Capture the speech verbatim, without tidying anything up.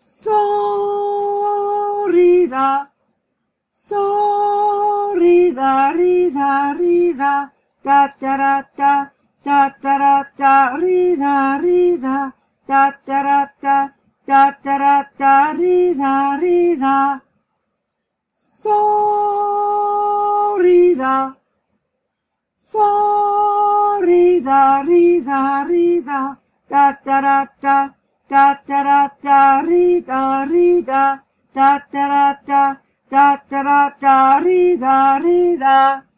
So, rida, so, rida, rida, rida, da da da da, da da da da, rida, rida, da da da da, da da da da, rida, rida. So, rida, so, rida, rida, rida, da da da da, da da da da, rida, rida, da da da da, da da da da, rida, rida.